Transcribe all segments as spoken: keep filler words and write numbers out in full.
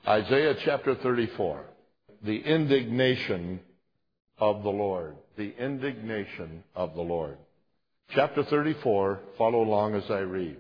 Isaiah chapter thirty-four. The indignation of the Lord. The indignation of the Lord. Chapter thirty-four, follow along as I read.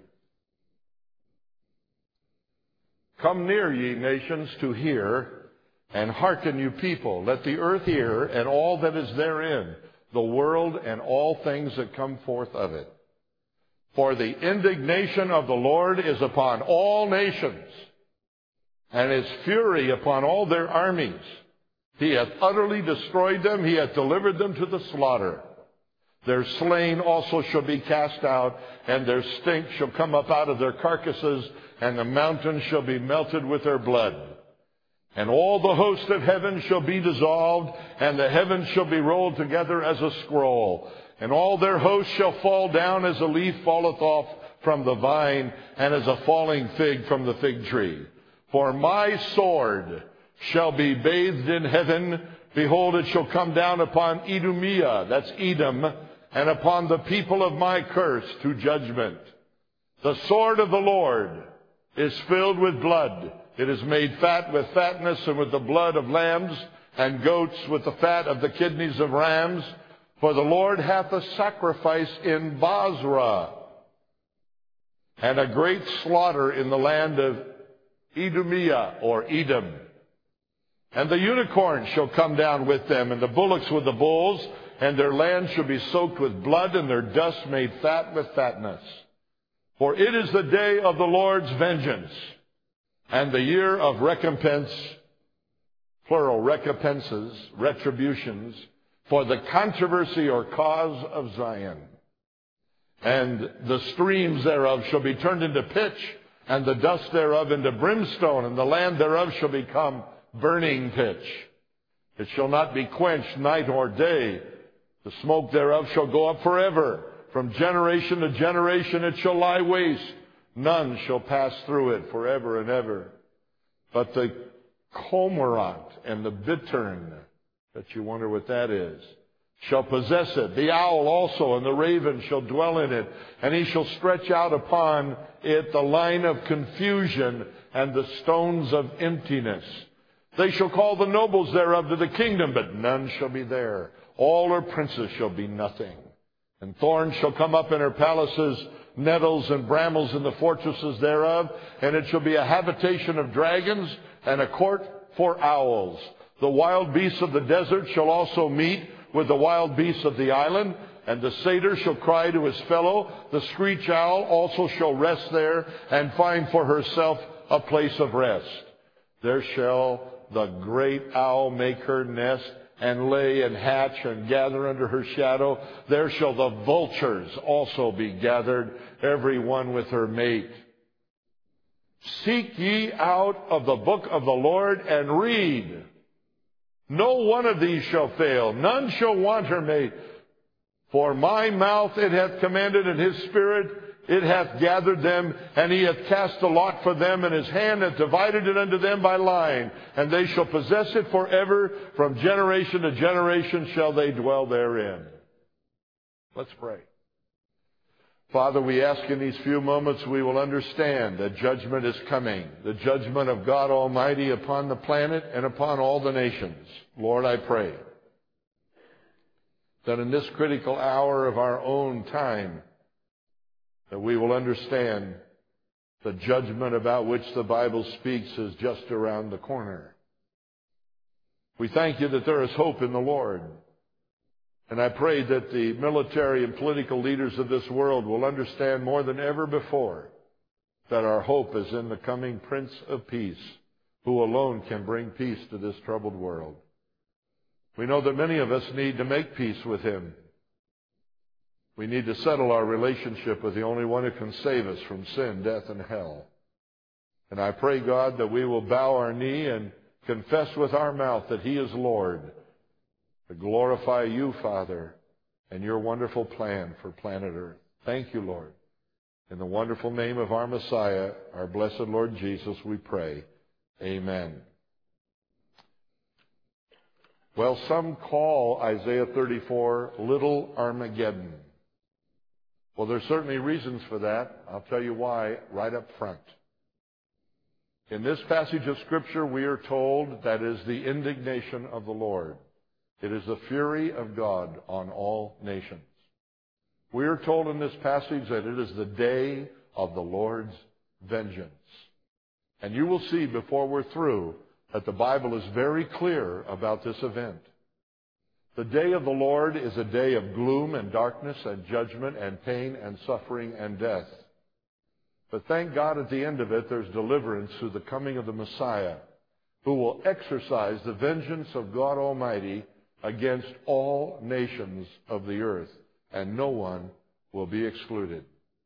Come near, ye nations, to hear, and hearken, you people. Let the earth hear, and all that is therein, the world and all things that come forth of it. For the indignation of the Lord is upon all nations, and his fury upon all their armies. He hath utterly destroyed them, he hath delivered them to the slaughter. Their slain also shall be cast out, and their stink shall come up out of their carcasses, and the mountains shall be melted with their blood. And all the host of heaven shall be dissolved, and the heavens shall be rolled together as a scroll. And all their hosts shall fall down as a leaf falleth off from the vine, and as a falling fig from the fig tree. For my sword shall be bathed in heaven. Behold, it shall come down upon Idumea, that's Edom, and upon the people of my curse to judgment. The sword of the Lord is filled with blood. It is made fat with fatness, and with the blood of lambs and goats, with the fat of the kidneys of rams. For the Lord hath a sacrifice in Basra, and a great slaughter in the land of Idumea, or Edom. And the unicorn shall come down with them, and the bullocks with the bulls, and their land shall be soaked with blood, and their dust made fat with fatness. For it is the day of the Lord's vengeance, and the year of recompense, plural, recompenses, retributions, for the controversy or cause of Zion. And the streams thereof shall be turned into pitch, and the dust thereof into brimstone, and the land thereof shall become burning pitch. It shall not be quenched night or day. The smoke thereof shall go up forever. From generation to generation it shall lie waste. None shall pass through it forever and ever. But the cormorant and the bittern, that you wonder what that is, shall possess it. The owl also and the raven shall dwell in it. And he shall stretch out upon it the line of confusion and the stones of emptiness. They shall call the nobles thereof to the kingdom, but none shall be there. All her princes shall be nothing. And thorns shall come up in her palaces, nettles and brambles in the fortresses thereof. And it shall be a habitation of dragons, and a court for owls. The wild beasts of the desert shall also meet with the wild beasts of the island. And the satyr shall cry to his fellow. The screech owl also shall rest there, and find for herself a place of rest. There shall the great owl make her nest, and lay and hatch and gather under her shadow. There shall the vultures also be gathered, every one with her mate. Seek ye out of the book of the Lord and read. No one of these shall fail. None shall want her mate. For my mouth it hath commanded, and his spirit it hath gathered them, and he hath cast a lot for them, and his hand hath divided it unto them by line. And they shall possess it forever. From generation to generation shall they dwell therein. Let's pray. Father, we ask in these few moments we will understand that judgment is coming. The judgment of God Almighty upon the planet and upon all the nations. Lord, I pray that in this critical hour of our own time, that we will understand the judgment about which the Bible speaks is just around the corner. We thank you that there is hope in the Lord. And I pray that the military and political leaders of this world will understand more than ever before that our hope is in the coming Prince of Peace, who alone can bring peace to this troubled world. We know that many of us need to make peace with him. We need to settle our relationship with the only one who can save us from sin, death, and hell. And I pray, God, that we will bow our knee and confess with our mouth that he is Lord, to glorify you, Father, and your wonderful plan for planet Earth. Thank you, Lord. In the wonderful name of our Messiah, our blessed Lord Jesus, we pray. Amen. Well, some call Isaiah thirty-four Little Armageddon. Well, there's certainly reasons for that. I'll tell you why right up front. In this passage of Scripture, we are told that is the indignation of the Lord. It is the fury of God on all nations. We are told in this passage that it is the day of the Lord's vengeance. And you will see before we're through that the Bible is very clear about this event. The day of the Lord is a day of gloom and darkness and judgment and pain and suffering and death. But thank God at the end of it there's deliverance through the coming of the Messiah, who will exercise the vengeance of God Almighty against all nations of the earth, and no one will be excluded.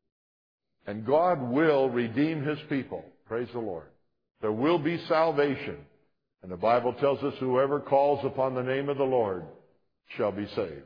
And God will redeem His people. Praise the Lord. There will be salvation. And the Bible tells us whoever calls upon the name of the Lord shall be saved.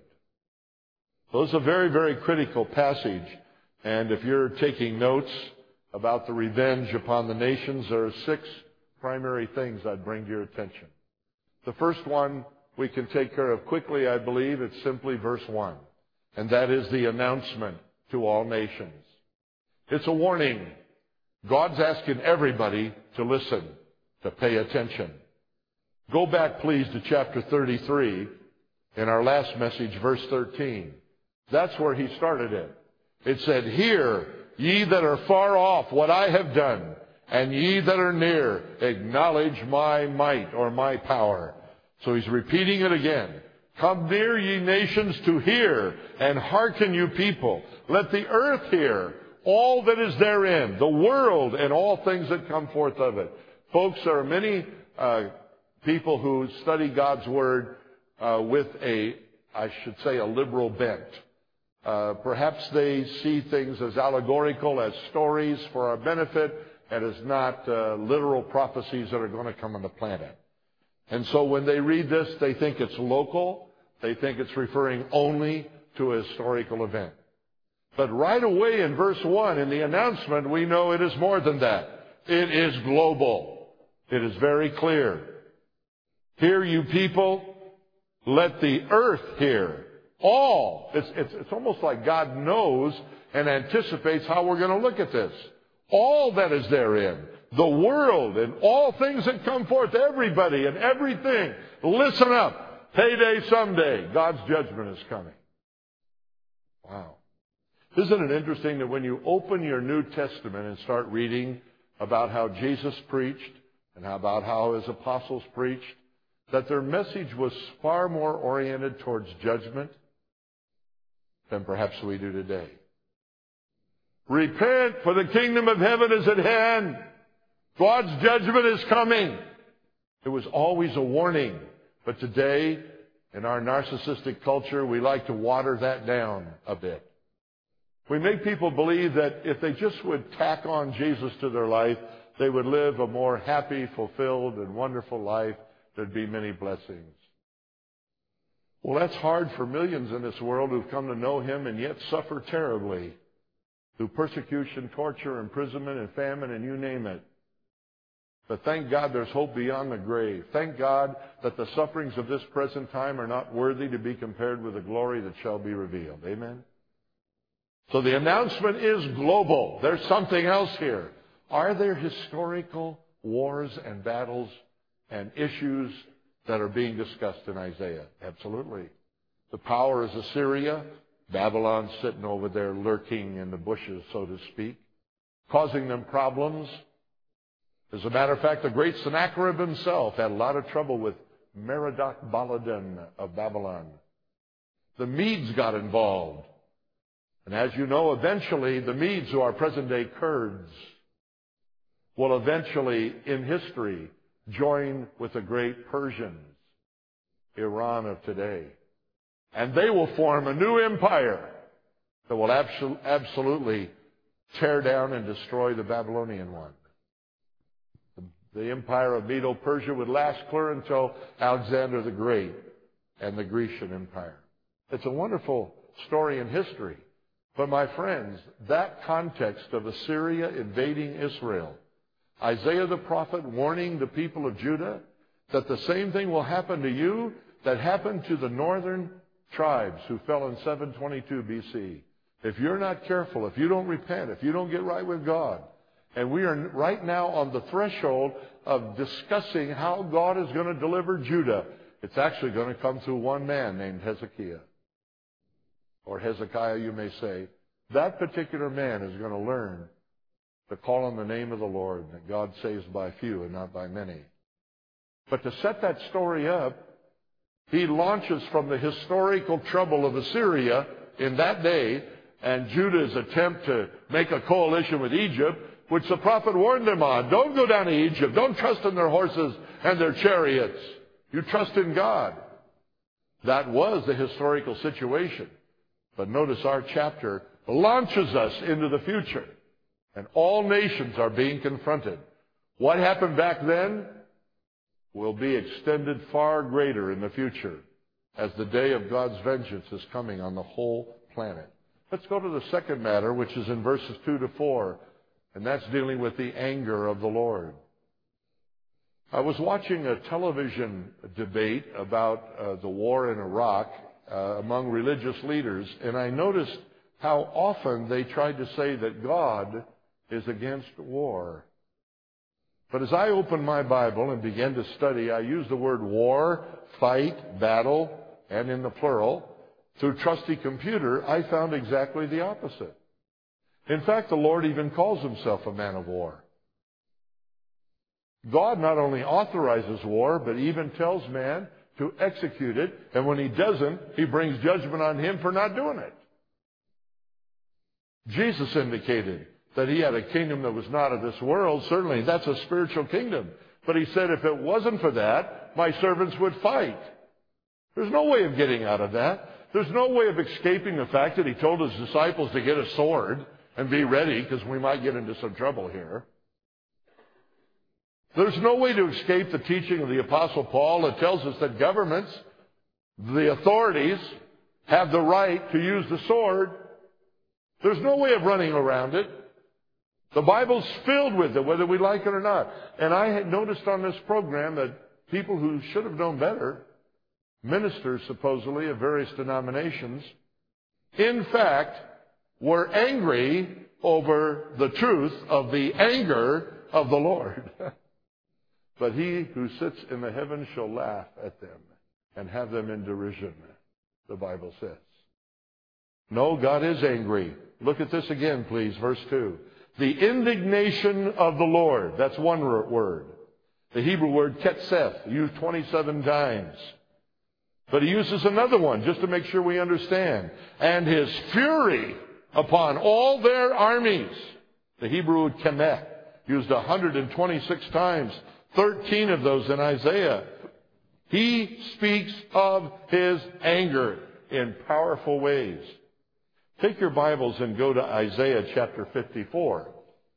So this is a very, very critical passage. And if you're taking notes about the revenge upon the nations, there are six primary things I'd bring to your attention. The first one we can take care of quickly, I believe. It's simply verse one. And that is the announcement to all nations. It's a warning. God's asking everybody to listen, to pay attention. Go back, please, to chapter thirty-three in our last message, verse thirteen. That's where he started it. It said, "Hear, ye that are far off, what I have done, and ye that are near, acknowledge my might," or my power. So he's repeating it again. "Come near, ye nations, to hear, and hearken, you people. Let the earth hear, all that is therein, the world and all things that come forth of it." Folks, there are many uh, people who study God's Word uh, with a, I should say, a liberal bent. Uh, perhaps they see things as allegorical, as stories for our benefit, and as not uh, literal prophecies that are going to come on the planet. And so when they read this, they think it's local. They think it's referring only to a historical event. But right away in verse one, in the announcement, we know it is more than that. It is global. It is very clear. "Hear, you people, let the earth hear." All. It's, it's, it's almost like God knows and anticipates how we're going to look at this. All that is therein, the world and all things that come forth, everybody and everything. Listen up. Payday someday. God's judgment is coming. Wow. Isn't it interesting that when you open your New Testament and start reading about how Jesus preached and about how his apostles preached, that their message was far more oriented towards judgment than perhaps we do today. Repent, for the kingdom of heaven is at hand. God's judgment is coming. It was always a warning. But today, in our narcissistic culture, we like to water that down a bit. We make people believe that if they just would tack on Jesus to their life, they would live a more happy, fulfilled, and wonderful life. There'd be many blessings. Well, that's hard for millions in this world who've come to know him and yet suffer terribly through persecution, torture, imprisonment, and famine, and you name it. But thank God there's hope beyond the grave. Thank God that the sufferings of this present time are not worthy to be compared with the glory that shall be revealed. Amen? So the announcement is global. There's something else here. Are there historical wars and battles and issues that are being discussed in Isaiah? Absolutely. The power is Assyria. Babylon's sitting over there lurking in the bushes, so to speak, causing them problems. As a matter of fact, the great Sennacherib himself had a lot of trouble with Merodach Baladan of Babylon. The Medes got involved. And as you know, eventually the Medes, who are present-day Kurds, will eventually, in history, join with the great Persians, Iran of today. And they will form a new empire that will absol- absolutely tear down and destroy the Babylonian one. The, the empire of Medo-Persia would last clear until Alexander the Great and the Grecian Empire. It's a wonderful story in history. But my friends, that context of Assyria invading Israel, Isaiah the prophet warning the people of Judah that the same thing will happen to you that happened to the northern tribes who fell in seven twenty-two B C. If you're not careful, if you don't repent, if you don't get right with God, And we are right now on the threshold of discussing how God is going to deliver Judah. It's actually going to come through one man named Hezekiah. Or Hezekiah, you may say. That particular man is going to learn to call on the name of the Lord, that God saves by few and not by many. But to set that story up, he launches from the historical trouble of Assyria in that day and Judah's attempt to make a coalition with Egypt, which the prophet warned them on. Don't go down to Egypt. Don't trust in their horses and their chariots. You trust in God. That was the historical situation. But notice our chapter launches us into the future. And all nations are being confronted. What happened back then will be extended far greater in the future as the day of God's vengeance is coming on the whole planet. Let's go to the second matter, which is in verses two to four, and that's dealing with the anger of the Lord. I was watching a television debate about uh, the war in Iraq uh, among religious leaders, and I noticed how often they tried to say that God is against war. But as I opened my Bible and began to study, I used the word war, fight, battle, and in the plural. Through trusty computer, I found exactly the opposite. In fact, the Lord even calls himself a man of war. God not only authorizes war, but even tells man to execute it, and when he doesn't, he brings judgment on him for not doing it. Jesus indicated that he had a kingdom that was not of this world. Certainly, that's a spiritual kingdom. But he said, if it wasn't for that, my servants would fight. There's no way of getting out of that. There's no way of escaping the fact that he told his disciples to get a sword and be ready, because we might get into some trouble here. There's no way to escape the teaching of the Apostle Paul that tells us that governments, the authorities, have the right to use the sword. There's no way of running around it. The Bible's filled with it, whether we like it or not. And I had noticed on this program that people who should have known better, ministers supposedly of various denominations, in fact, were angry over the truth of the anger of the Lord. But he who sits in the heavens shall laugh at them and have them in derision, the Bible says. No, God is angry. Look at this again, please, verse two. The indignation of the Lord. That's one word. The Hebrew word ketzeth, used twenty-seven times. But he uses another one just to make sure we understand. And his fury upon all their armies. The Hebrew word kemeh, used one hundred twenty-six times. thirteen of those in Isaiah. He speaks of his anger in powerful ways. Take your Bibles and go to Isaiah chapter fifty-four.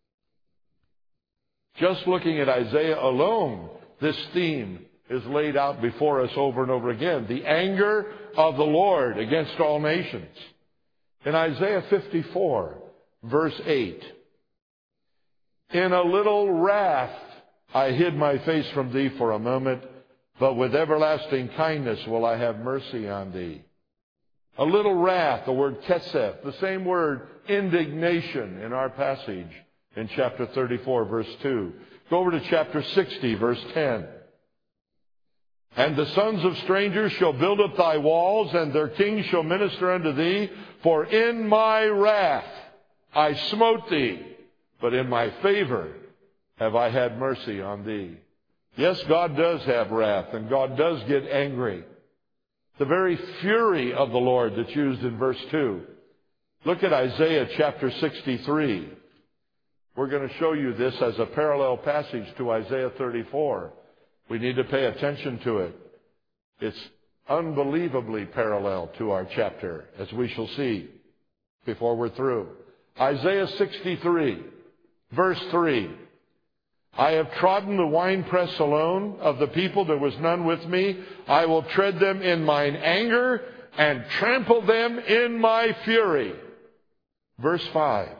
Just looking at Isaiah alone, this theme is laid out before us over and over again. The anger of the Lord against all nations. In Isaiah fifty-four, verse eight. In a little wrath I hid my face from thee for a moment, but with everlasting kindness will I have mercy on thee. A little wrath, the word kesef, the same word indignation in our passage in chapter thirty-four, verse two. Go over to chapter sixty, verse ten. And the sons of strangers shall build up thy walls, and their kings shall minister unto thee. For in my wrath I smote thee, but in my favor have I had mercy on thee. Yes, God does have wrath, and God does get angry. The very fury of the Lord that's used in verse two. Look at Isaiah chapter sixty-three. We're going to show you this as a parallel passage to Isaiah thirty-four. We need to pay attention to it. It's unbelievably parallel to our chapter, as we shall see before we're through. Isaiah sixty-three, verse three. I have trodden the winepress alone. Of the people there was none with me. I will tread them in mine anger and trample them in my fury. Verse five.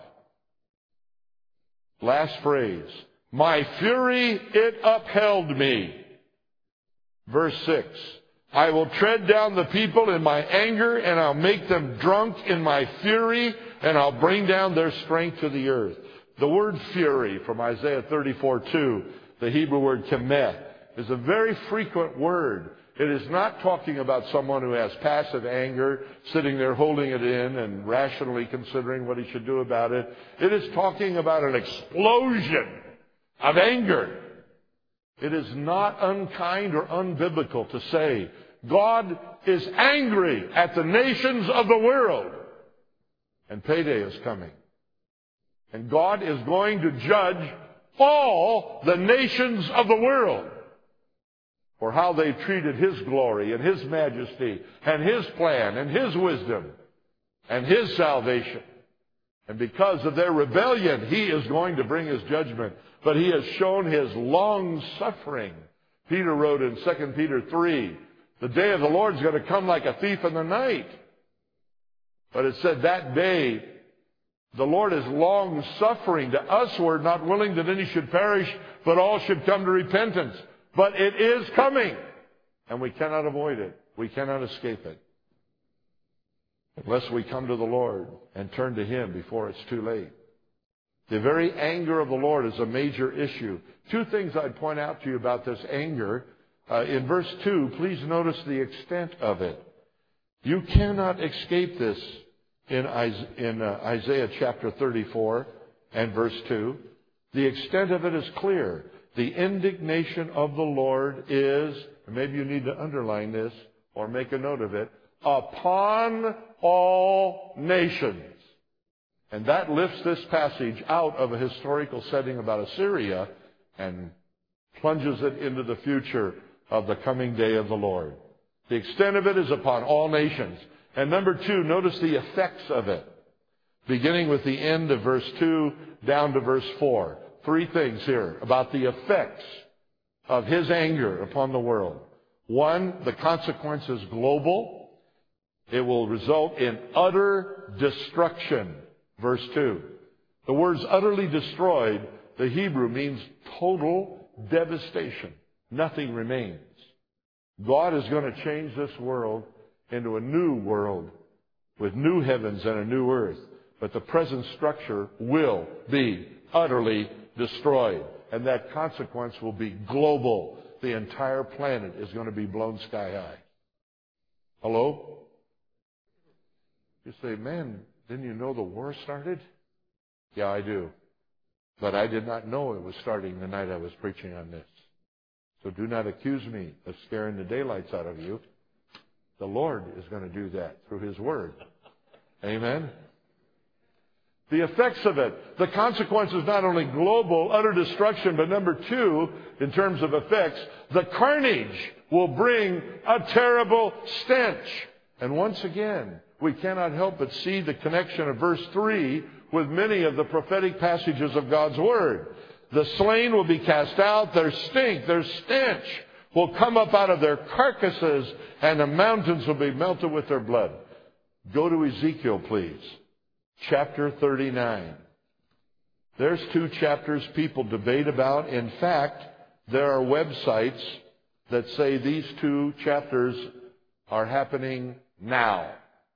Last phrase. My fury it upheld me. Verse six. I will tread down the people in my anger, and I'll make them drunk in my fury, and I'll bring down their strength to the earth. The word fury from Isaiah thirty-four two, the Hebrew word kemeh, is a very frequent word. It is not talking about someone who has passive anger, sitting there holding it in and rationally considering what he should do about it. It is talking about an explosion of anger. It is not unkind or unbiblical to say God is angry at the nations of the world. And payday is coming. And God is going to judge all the nations of the world for how they treated His glory and His majesty and His plan and His wisdom and His salvation. And because of their rebellion, He is going to bring His judgment. But He has shown His long suffering. Peter wrote in Second Peter three, the day of the Lord is going to come like a thief in the night. But it said that day, the Lord is long suffering to usward, not willing that any should perish, but all should come to repentance. But it is coming, and we cannot avoid it. We cannot escape it. Unless we come to the Lord and turn to Him before it's too late. The very anger of the Lord is a major issue. Two things I'd point out to you about this anger. Uh, in verse two, please notice the extent of it. You cannot escape this in, in uh, Isaiah chapter thirty-four and verse two. The extent of it is clear. The indignation of the Lord is, and maybe you need to underline this or make a note of it, upon all nations. And that lifts this passage out of a historical setting about Assyria and plunges it into the future of the coming day of the Lord. The extent of it is upon all nations. And number two, notice the effects of it. Beginning with the end of verse two down to verse four. Three things here about the effects of His anger upon the world. One, the consequence is global. It will result in utter destruction. Verse two. The words utterly destroyed, the Hebrew means total devastation. Nothing remains. God is going to change this world into a new world with new heavens and a new earth. But the present structure will be utterly destroyed. And that consequence will be global. The entire planet is going to be blown sky high. Hello? You say, man, didn't you know the war started? Yeah, I do. But I did not know it was starting the night I was preaching on this. So do not accuse me of scaring the daylights out of you. The Lord is going to do that through His Word. Amen? The effects of it. The consequence is not only global, utter destruction, but number two, in terms of effects, the carnage will bring a terrible stench. And once again, we cannot help but see the connection of verse three with many of the prophetic passages of God's Word. The slain will be cast out, their stink, their stench will come up out of their carcasses, and the mountains will be melted with their blood. Go to Ezekiel, please. Chapter thirty-nine. There's two chapters people debate about. In fact, there are websites that say these two chapters are happening now.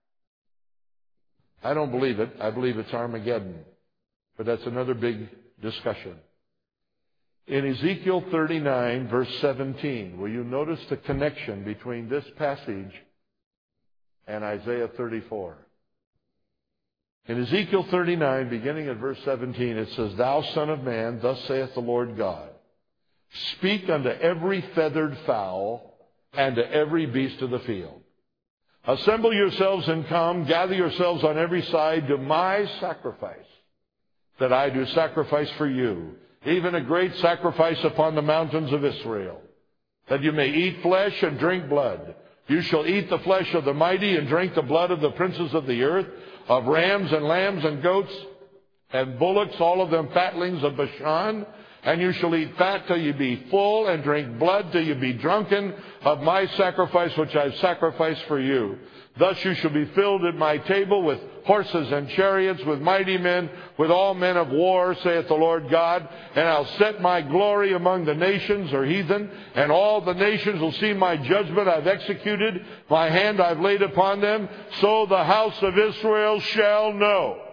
I don't believe it. I believe it's Armageddon. But that's another big discussion. In Ezekiel thirty-nine, verse seventeen, will you notice the connection between this passage and Isaiah thirty-four? In Ezekiel thirty-nine, beginning at verse seventeen, it says, Thou son of man, thus saith the Lord God, speak unto every feathered fowl and to every beast of the field. Assemble yourselves and come, gather yourselves on every side to my sacrifice, that I do sacrifice for you, even a great sacrifice upon the mountains of Israel, that you may eat flesh and drink blood. You shall eat the flesh of the mighty and drink the blood of the princes of the earth, of rams and lambs and goats and bullocks, all of them fatlings of Bashan. And you shall eat fat till you be full, and drink blood till you be drunken of my sacrifice which I have sacrificed for you. Thus you shall be filled at my table with horses and chariots, with mighty men, with all men of war, saith the Lord God. And I'll set my glory among the nations, or heathen, and all the nations will see my judgment I've executed, my hand I've laid upon them. So the house of Israel shall know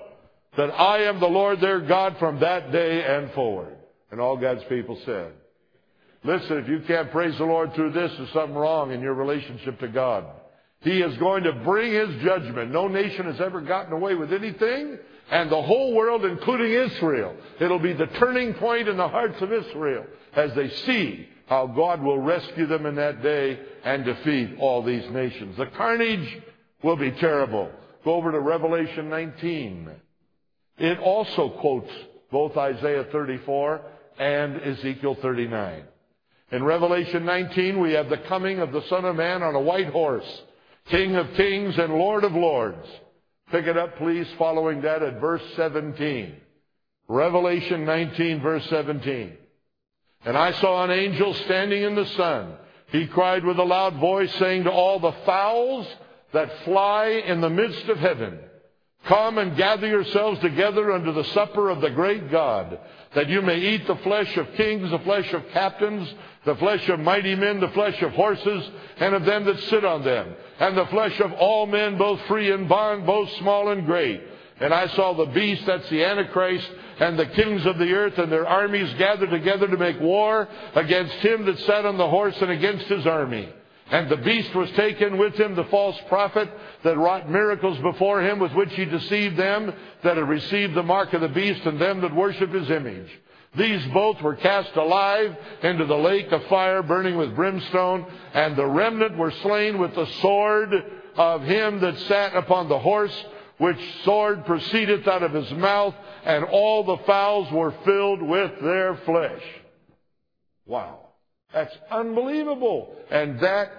that I am the Lord their God from that day and forward. And all God's people said. Listen, if you can't praise the Lord through this, there's something wrong in your relationship to God. He is going to bring His judgment. No nation has ever gotten away with anything, and the whole world, including Israel. It'll be the turning point in the hearts of Israel as they see how God will rescue them in that day and defeat all these nations. The carnage will be terrible. Go over to Revelation nineteen. It also quotes both Isaiah thirty-four and Ezekiel thirty-nine. In Revelation nineteen, we have the coming of the Son of Man on a white horse, King of kings and Lord of lords. Pick it up, please, following that at verse seventeen. Revelation nineteen, verse seventeen. And I saw an angel standing in the sun. He cried with a loud voice, saying to all the fowls that fly in the midst of heaven, come and gather yourselves together unto the supper of the great God, that you may eat the flesh of kings, the flesh of captains, the flesh of mighty men, the flesh of horses, and of them that sit on them, and the flesh of all men, both free and bond, both small and great. And I saw the beast, that's the Antichrist, and the kings of the earth and their armies gathered together to make war against him that sat on the horse and against his army. And the beast was taken with him, the false prophet, that wrought miracles before him, with which he deceived them that had received the mark of the beast, and them that worship his image. These both were cast alive into the lake of fire burning with brimstone, and the remnant were slain with the sword of him that sat upon the horse, which sword proceedeth out of his mouth, and all the fowls were filled with their flesh. Wow. That's unbelievable. And that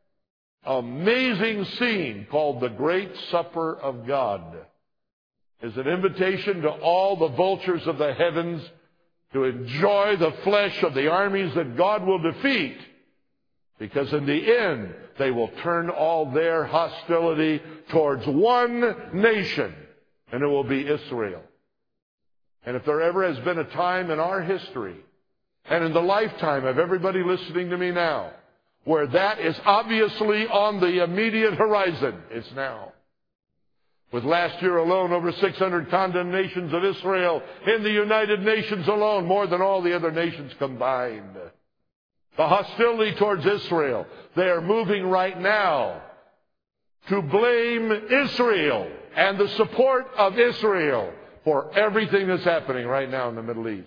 amazing scene called the Great Supper of God is an invitation to all the vultures of the heavens to enjoy the flesh of the armies that God will defeat, because in the end they will turn all their hostility towards one nation, and it will be Israel. And if there ever has been a time in our history and in the lifetime of everybody listening to me now where that is obviously on the immediate horizon, it's now. With last year alone, over six hundred condemnations of Israel in the United Nations alone, more than all the other nations combined. The hostility towards Israel, they are moving right now to blame Israel and the support of Israel for everything that's happening right now in the Middle East.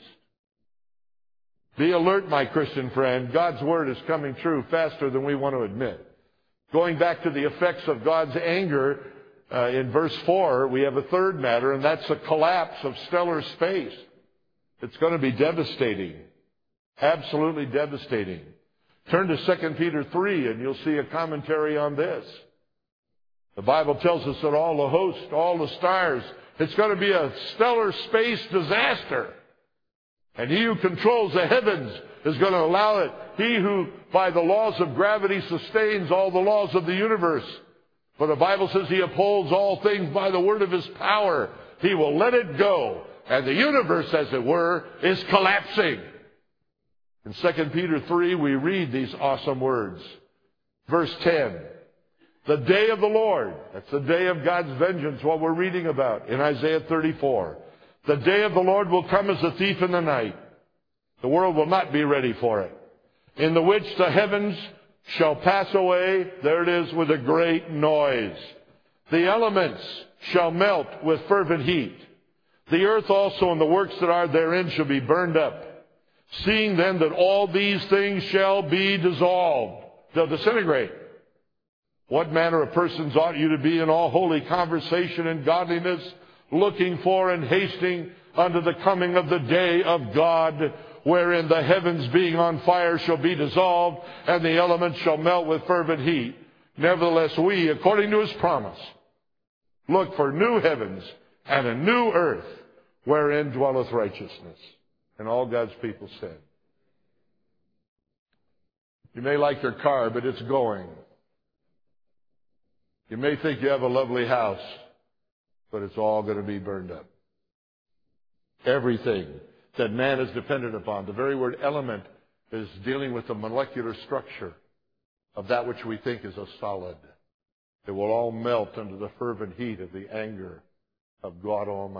Be alert, my Christian friend. God's Word is coming true faster than we want to admit. Going back to the effects of God's anger, uh, in verse four, we have a third matter, and that's the collapse of stellar space. It's going to be devastating. Absolutely devastating. Turn to Second Peter three, and you'll see a commentary on this. The Bible tells us that all the hosts, all the stars, it's going to be a stellar space disaster. And he who controls the heavens is going to allow it. He who, by the laws of gravity, sustains all the laws of the universe. For the Bible says he upholds all things by the word of his power. He will let it go. And the universe, as it were, is collapsing. In Second Peter three, we read these awesome words. Verse ten. The day of the Lord. That's the day of God's vengeance, what we're reading about in Isaiah thirty-four. The day of the Lord will come as a thief in the night. The world will not be ready for it. In the which the heavens shall pass away, there it is, with a great noise. The elements shall melt with fervent heat. The earth also and the works that are therein shall be burned up. Seeing then that all these things shall be dissolved. They'll disintegrate. What manner of persons ought you to be in all holy conversation and godliness, looking for and hasting unto the coming of the day of God, wherein the heavens being on fire shall be dissolved, and the elements shall melt with fervent heat. Nevertheless we, according to his promise, look for new heavens and a new earth, wherein dwelleth righteousness. And all God's people said. You may like your car, but it's going. You may think you have a lovely house, but it's all going to be burned up. Everything that man is dependent upon. The very word element is dealing with the molecular structure of that which we think is a solid. It will all melt under the fervent heat of the anger of God Almighty.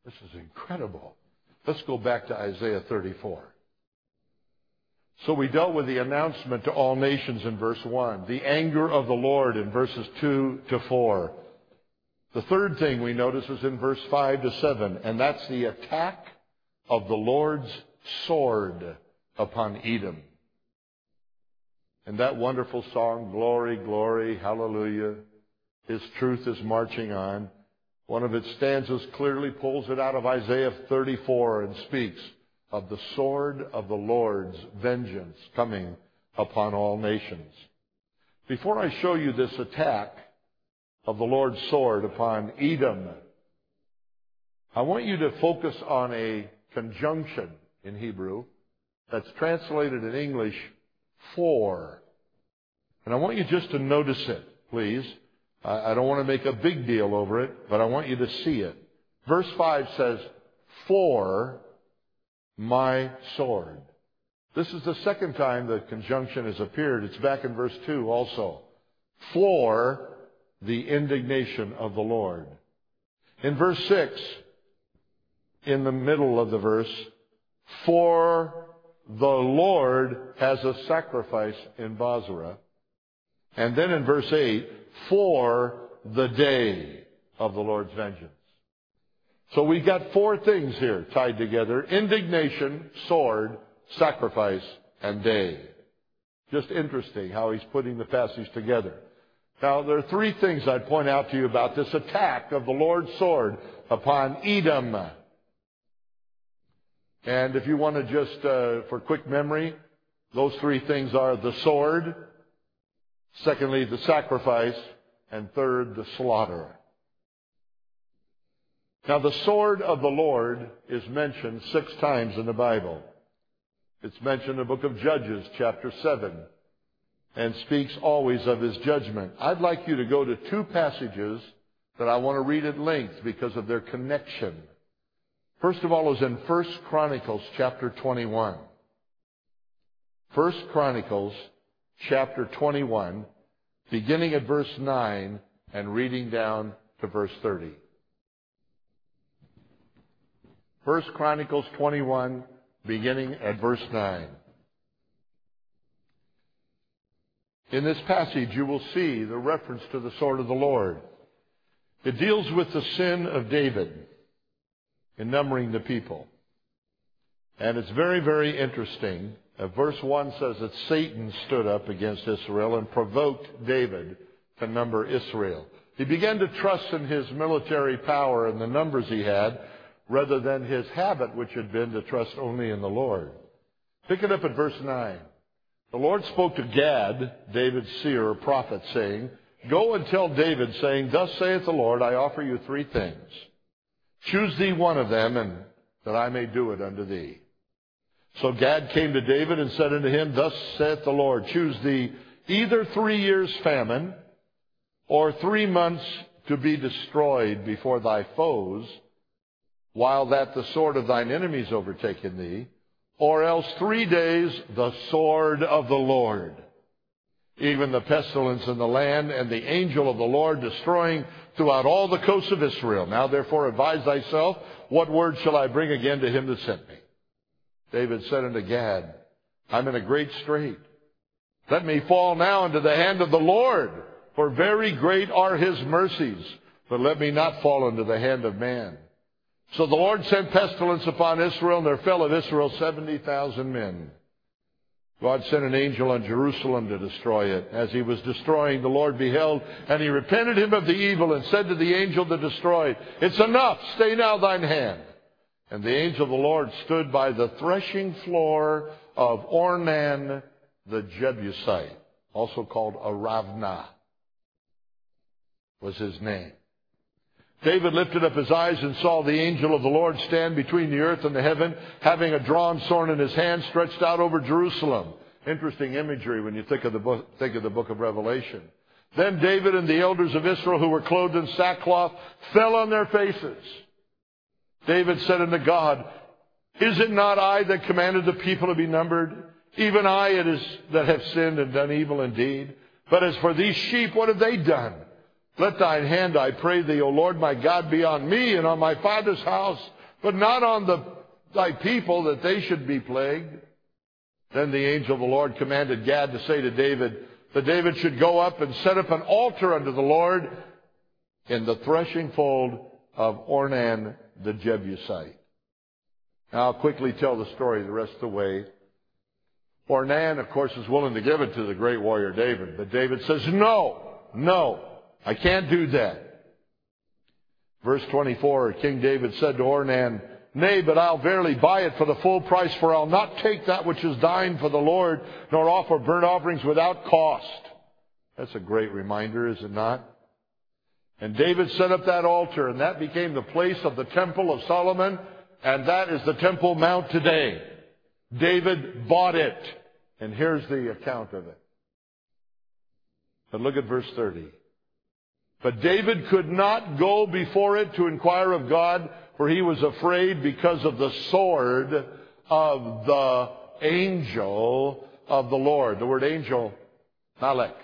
This is incredible. Let's go back to Isaiah thirty-four. So we dealt with the announcement to all nations in verse one, the anger of the Lord in verses two to four. The third thing we notice is in verse five to seven, and that's the attack of the Lord's sword upon Edom. And that wonderful song, Glory, Glory, Hallelujah, His truth is marching on. One of its stanzas clearly pulls it out of Isaiah thirty-four and speaks of the sword of the Lord's vengeance coming upon all nations. Before I show you this attack of the Lord's sword upon Edom, I want you to focus on a conjunction in Hebrew that's translated in English, for. And I want you just to notice it, please. I don't want to make a big deal over it, but I want you to see it. Verse five says, for my sword. This is the second time the conjunction has appeared. It's back in verse two also. For the indignation of the Lord. In verse six, in the middle of the verse, for the Lord has a sacrifice in Bozrah. And then in verse eight, for the day of the Lord's vengeance. So we've got four things here tied together: indignation, sword, sacrifice, and day. Just interesting how he's putting the passage together. Now, there are three things I'd point out to you about this attack of the Lord's sword upon Edom. And if you want to just, uh, for quick memory, those three things are the sword, secondly, the sacrifice, and third, the slaughter. Now, the sword of the Lord is mentioned six times in the Bible. It's mentioned in the book of Judges, chapter seven, and speaks always of his judgment. I'd like you to go to two passages that I want to read at length because of their connection. First of all is in First Chronicles, chapter twenty-one. First Chronicles, chapter twenty-one, beginning at verse nine and reading down to verse thirty. First Chronicles twenty-one, beginning at verse nine. In this passage, you will see the reference to the sword of the Lord. It deals with the sin of David in numbering the people. And it's very, very interesting. Uh, verse one says that Satan stood up against Israel and provoked David to number Israel. He began to trust in his military power and the numbers he had, rather than his habit, which had been to trust only in the Lord. Pick it up at verse nine. The Lord spoke to Gad, David's seer or prophet, saying, go and tell David, saying, thus saith the Lord, I offer you three things. Choose thee one of them, and that I may do it unto thee. So Gad came to David and said unto him, thus saith the Lord, choose thee either three years' famine, or three months to be destroyed before thy foes, while that the sword of thine enemies overtaken thee, or else three days the sword of the Lord, even the pestilence in the land, and the angel of the Lord destroying throughout all the coasts of Israel. Now therefore advise thyself, what word shall I bring again to him that sent me? David said unto Gad, I'm in a great strait. Let me fall now into the hand of the Lord, for very great are his mercies, but let me not fall into the hand of man. So the Lord sent pestilence upon Israel, and there fell of Israel seventy thousand men. God sent an angel on Jerusalem to destroy it. As he was destroying, the Lord beheld, and he repented him of the evil, and said to the angel that destroyed, it's enough, stay now thine hand. And the angel of the Lord stood by the threshing floor of Ornan the Jebusite, also called Aravnah, was his name. David lifted up his eyes and saw the angel of the Lord stand between the earth and the heaven, having a drawn sword in his hand stretched out over Jerusalem. Interesting imagery when you think of the book, think of the book of Revelation. Then David and the elders of Israel, who were clothed in sackcloth, fell on their faces. David said unto God, is it not I that commanded the people to be numbered? Even I it is that have sinned and done evil indeed. But as for these sheep, what have they done? Let thine hand, I pray thee, O Lord my God, be on me and on my father's house, but not on the, thy people, that they should be plagued. Then the angel of the Lord commanded Gad to say to David that David should go up and set up an altar unto the Lord in the threshing fold of Ornan the Jebusite. Now I'll quickly tell the story the rest of the way. Ornan, of course, is willing to give it to the great warrior David, but David says, no, no, I can't do that. Verse twenty-four, King David said to Ornan, nay, but I'll verily buy it for the full price, for I'll not take that which is thine for the Lord, nor offer burnt offerings without cost. That's a great reminder, is it not? And David set up that altar, and that became the place of the temple of Solomon, and that is the Temple Mount today. David bought it. And here's the account of it. But look at verse thirty. But David could not go before it to inquire of God, for he was afraid because of the sword of the angel of the Lord. The word angel, Malek.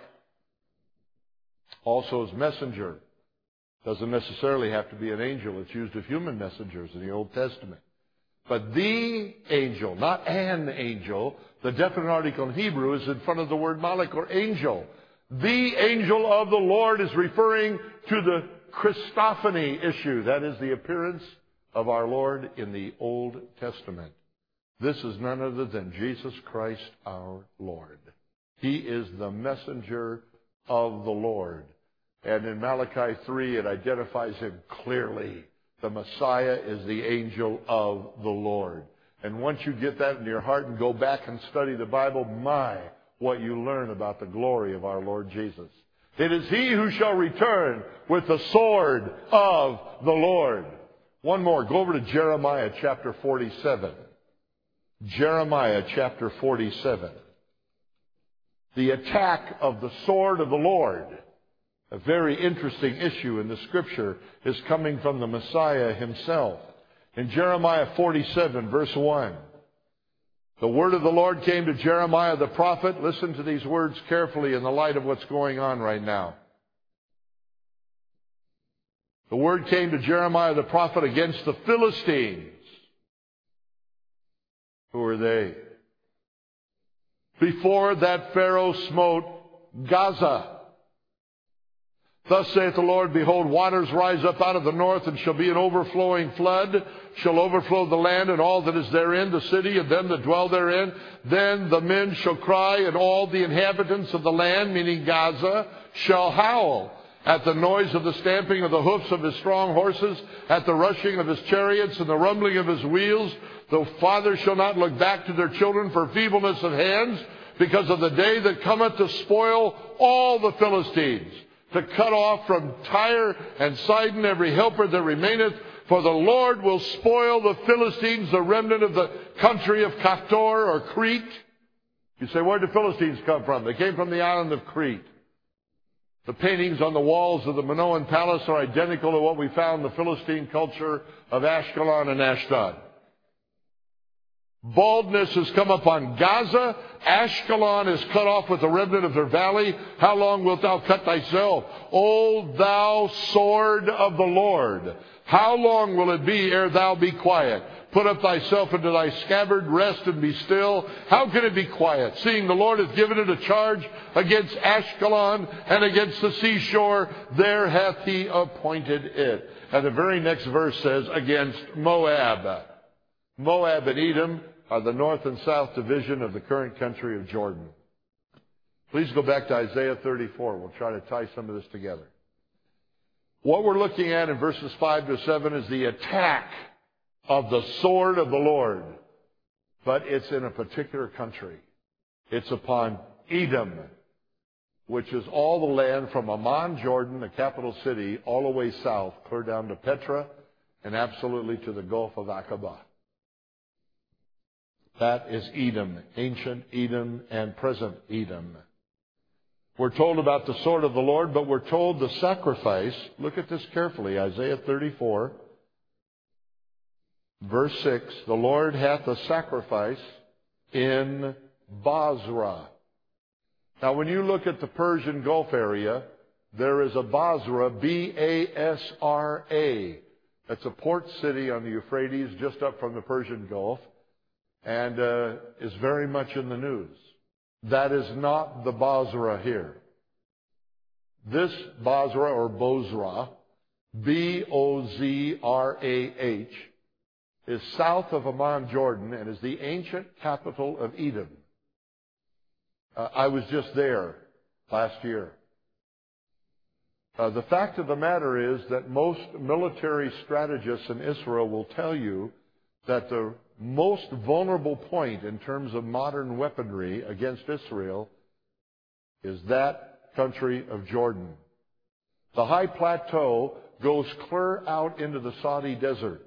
Also as messenger. Doesn't necessarily have to be an angel. It's used of human messengers in the Old Testament. But the angel, not an angel, the definite article in Hebrew is in front of the word Malek, or angel. The angel of the Lord is referring to the Christophany issue. That is the appearance of our Lord in the Old Testament. This is none other than Jesus Christ our Lord. He is the messenger of the Lord. And in Malachi three, it identifies him clearly. The Messiah is the angel of the Lord. And once you get that in your heart and go back and study the Bible, my, what you learn about the glory of our Lord Jesus. It is he who shall return with the sword of the Lord. One more. Go over to Jeremiah chapter forty-seven. Jeremiah chapter forty-seven. The attack of the sword of the Lord. A very interesting issue in the Scripture is coming from the Messiah himself. In Jeremiah forty-seven, verse one, the word of the Lord came to Jeremiah the prophet. Listen to these words carefully in the light of what's going on right now. The word came to Jeremiah the prophet against the Philistines. Who are they? Before that Pharaoh smote Gaza. Thus saith the Lord, behold, waters rise up out of the north, and shall be an overflowing flood, shall overflow the land and all that is therein, the city and them that dwell therein. Then the men shall cry, and all the inhabitants of the land, meaning Gaza, shall howl at the noise of the stamping of the hoofs of his strong horses, at the rushing of his chariots and the rumbling of his wheels. The fathers shall not look back to their children for feebleness of hands, because of the day that cometh to spoil all the Philistines, to cut off from Tyre and Sidon every helper that remaineth. For the Lord will spoil the Philistines, the remnant of the country of Caphtor or Crete. You say, where did the Philistines come from? They came from the island of Crete. The paintings on the walls of the Minoan Palace are identical to what we found in the Philistine culture of Ashkelon and Ashdod. Baldness has come upon Gaza. Ashkelon is cut off with the remnant of their valley. How long wilt thou cut thyself, O thou sword of the Lord? How long will it be ere thou be quiet? Put up thyself into thy scabbard, rest and be still. How can it be quiet, seeing the Lord hath given it a charge against Ashkelon and against the seashore? There hath he appointed it. And the very next verse says, against Moab. Moab and Edom are the north and south division of the current country of Jordan. Please go back to Isaiah thirty-four. We'll try to tie some of this together. What we're looking at in verses five to seven is the attack of the sword of the Lord. But it's in a particular country. It's upon Edom, which is all the land from Amman, Jordan, the capital city, all the way south, clear down to Petra, and absolutely to the Gulf of Aqaba. That is Edom, ancient Edom and present Edom. We're told about the sword of the Lord, but we're told the sacrifice. Look at this carefully. Isaiah thirty-four, verse six. The Lord hath a sacrifice in Bozrah. Now, when you look at the Persian Gulf area, there is a Basra, B A S R A. That's a port city on the Euphrates, just up from the Persian Gulf, and uh, is very much in the news. That is not the Basra here. This Basra, or Bozrah, B O Z R A H, is south of Amman, Jordan, and is the ancient capital of Edom. Uh, I was just there last year. Uh, the fact of the matter is that most military strategists in Israel will tell you that the most vulnerable point in terms of modern weaponry against Israel is that country of Jordan. The high plateau goes clear out into the Saudi desert.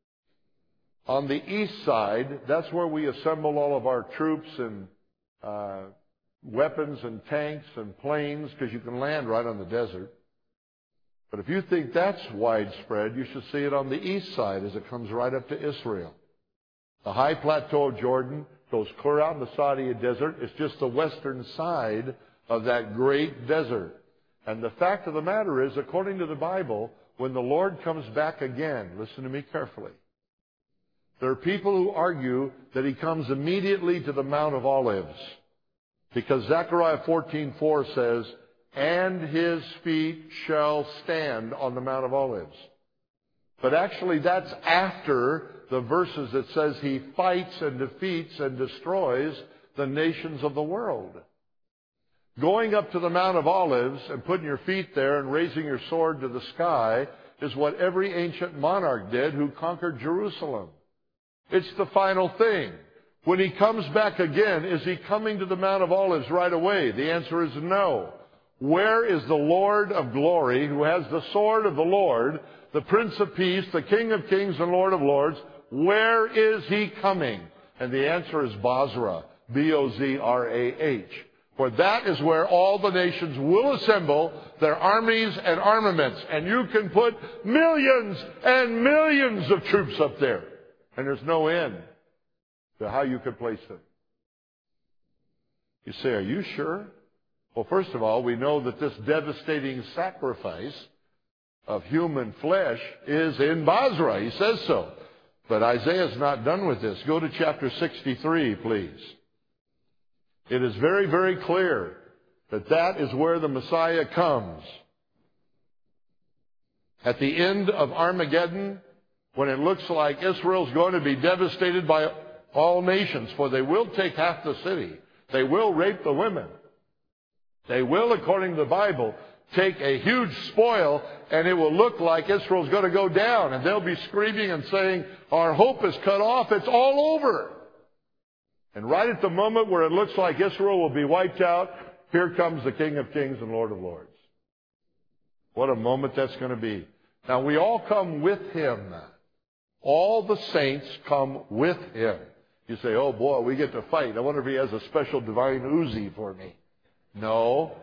On the east side, that's where we assemble all of our troops and uh, weapons and tanks and planes, because you can land right on the desert. But if you think that's widespread, you should see it on the east side as it comes right up to Israel. The high plateau of Jordan goes clear out in the Saudi desert. It's just the western side of that great desert. And the fact of the matter is, according to the Bible, when the Lord comes back again, listen to me carefully, there are people who argue that he comes immediately to the Mount of Olives, because Zechariah fourteen four says, and his feet shall stand on the Mount of Olives. But actually that's after the verses that says he fights and defeats and destroys the nations of the world. Going up to the Mount of Olives and putting your feet there and raising your sword to the sky is what every ancient monarch did who conquered Jerusalem. It's the final thing. When he comes back again, is he coming to the Mount of Olives right away? The answer is no. Where is the Lord of glory, who has the sword of the Lord, the Prince of Peace, the King of kings and Lord of lords? Where is he coming? And the answer is Basra, B O Z R A H. For that is where all the nations will assemble their armies and armaments. And you can put millions and millions of troops up there. And there's no end to how you could place them. You say, are you sure? Well, first of all, we know that this devastating sacrifice of human flesh is in Basra. He says so. But Isaiah's not done with this. Go to chapter sixty-three, please. It is very, very clear that that is where the Messiah comes. At the end of Armageddon, when it looks like Israel's going to be devastated by all nations, for they will take half the city. They will rape the women. They will, according to the Bible, take a huge spoil, and it will look like Israel's going to go down. And they'll be screaming and saying, our hope is cut off. It's all over. And right at the moment where it looks like Israel will be wiped out, here comes the King of kings and Lord of lords. What a moment that's going to be. Now, we all come with him. All the saints come with him. You say, oh boy, we get to fight. I wonder if he has a special divine Uzi for me. No.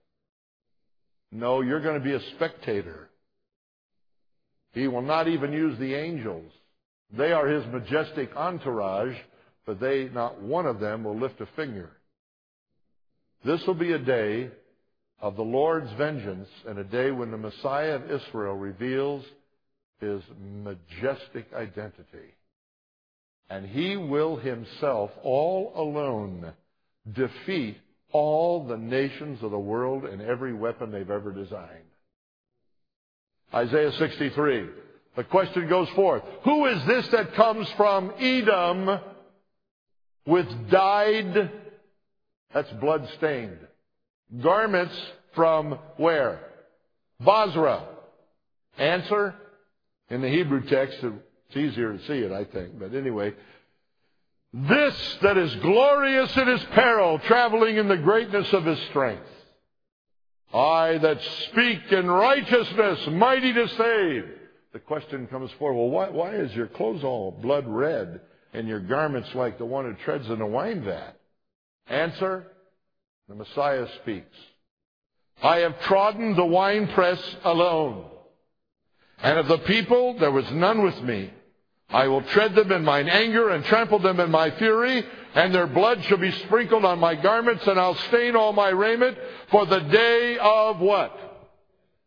No, you're going to be a spectator. He will not even use the angels. They are his majestic entourage, but they, not one of them, will lift a finger. This will be a day of the Lord's vengeance, and a day when the Messiah of Israel reveals his majestic identity. And he will himself, all alone, defeat all the nations of the world and every weapon they've ever designed. Isaiah sixty-three. The question goes forth. Who is this that comes from Edom with dyed, that's blood-stained, garments from where? Basra. Answer? In the Hebrew text, it's easier to see it, I think. But anyway, this that is glorious in his peril, traveling in the greatness of his strength. I that speak in righteousness, mighty to save. The question comes forward, well, why, why is your clothes all blood red and your garments like the one who treads in a wine vat? Answer, the Messiah speaks. I have trodden the winepress alone, and of the people there was none with me. I will tread them in mine anger and trample them in my fury, and their blood shall be sprinkled on my garments, and I'll stain all my raiment for the day of what?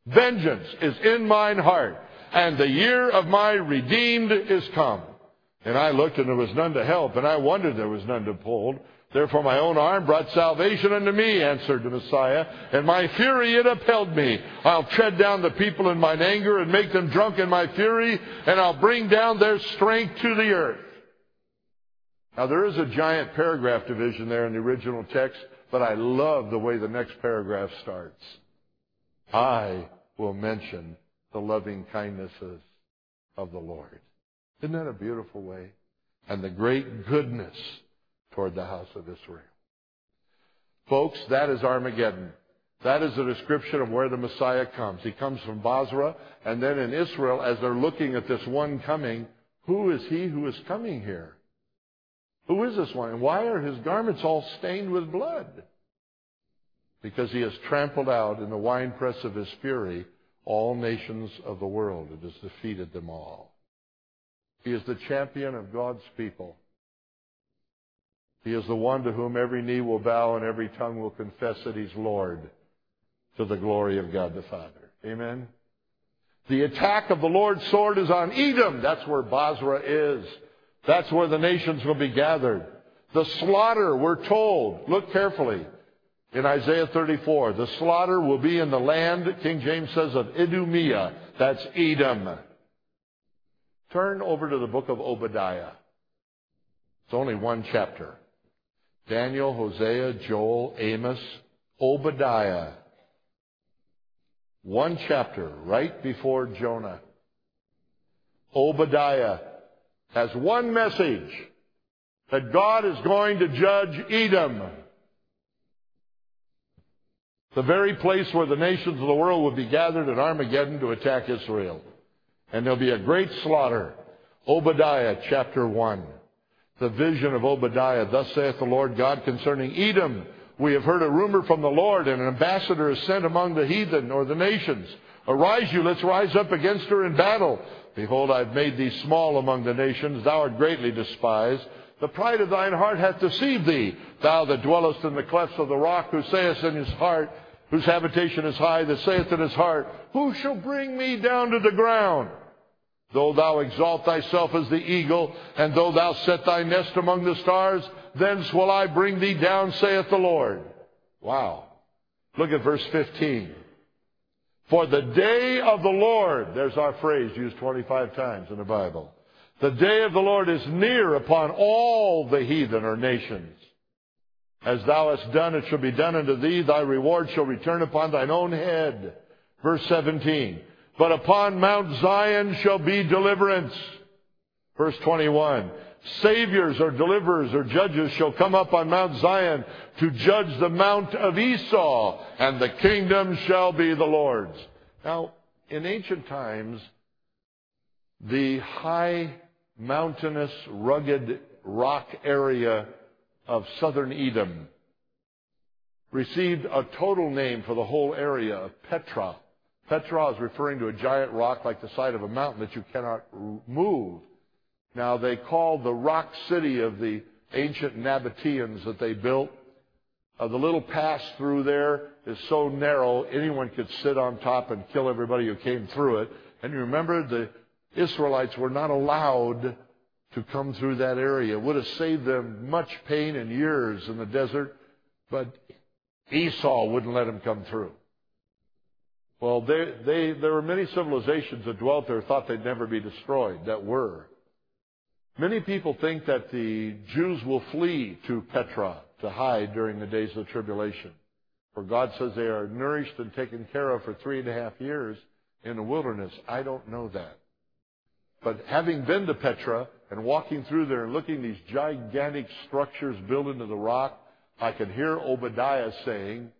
Vengeance is in mine heart, and the year of my redeemed is come. And I looked, and there was none to help, and I wondered there was none to hold. Therefore my own arm brought salvation unto me, answered the Messiah, and my fury it upheld me. I'll tread down the people in mine anger and make them drunk in my fury, and I'll bring down their strength to the earth. Now there is a giant paragraph division there in the original text, but I love the way the next paragraph starts. I will mention the loving kindnesses of the Lord. Isn't that a beautiful way? And the great goodness toward the house of Israel. Folks, that is Armageddon. That is a description of where the Messiah comes. He comes from Basra, and then in Israel, as they're looking at this one coming, who is he who is coming here? Who is this one? And why are his garments all stained with blood? Because he has trampled out in the winepress of his fury all nations of the world and has defeated them all. He is the champion of God's people. He is the one to whom every knee will bow and every tongue will confess that he's Lord, to the glory of God the Father. Amen? The attack of the Lord's sword is on Edom. That's where Basra is. That's where the nations will be gathered. The slaughter, we're told, look carefully, in Isaiah thirty-four, the slaughter will be in the land, King James says, of Idumea. That's Edom. Turn over to the book of Obadiah. It's only one chapter. Daniel, Hosea, Joel, Amos, Obadiah. One chapter right before Jonah. Obadiah has one message, that God is going to judge Edom. The very place where the nations of the world will be gathered at Armageddon to attack Israel. And there'll be a great slaughter. Obadiah chapter one. The vision of Obadiah. Thus saith the Lord God concerning Edom. We have heard a rumor from the Lord, and an ambassador is sent among the heathen or the nations. Arise you, let's rise up against her in battle. Behold, I've made thee small among the nations. Thou art greatly despised. The pride of thine heart hath deceived thee. Thou that dwellest in the clefts of the rock, who sayest in his heart, whose habitation is high, that saith in his heart, who shall bring me down to the ground? Though thou exalt thyself as the eagle, and though thou set thy nest among the stars, thence will I bring thee down, saith the Lord. Wow. Look at verse fifteen. For the day of the Lord, there's our phrase used twenty-five times in the Bible. The day of the Lord is near upon all the heathen or nations. As thou hast done, it shall be done unto thee. Thy reward shall return upon thine own head. Verse seventeen. But upon Mount Zion shall be deliverance. Verse twenty-one. Saviors or deliverers or judges shall come up on Mount Zion to judge the mount of Esau, and the kingdom shall be the Lord's. Now, in ancient times, the high, mountainous, rugged rock area of southern Edom received a total name for the whole area of Petra. Petra is referring to a giant rock like the side of a mountain that you cannot move. Now, they called the rock city of the ancient Nabateans that they built. Uh, the little pass through there is so narrow, anyone could sit on top and kill everybody who came through it. And you remember, the Israelites were not allowed to come through that area. It would have saved them much pain and years in the desert, but Esau wouldn't let them come through. Well, they, they, there were many civilizations that dwelt there thought they'd never be destroyed, that were. Many people think that the Jews will flee to Petra to hide during the days of the tribulation. For God says they are nourished and taken care of for three and a half years in the wilderness. I don't know that. But having been to Petra and walking through there and looking at these gigantic structures built into the rock, I can hear Obadiah saying,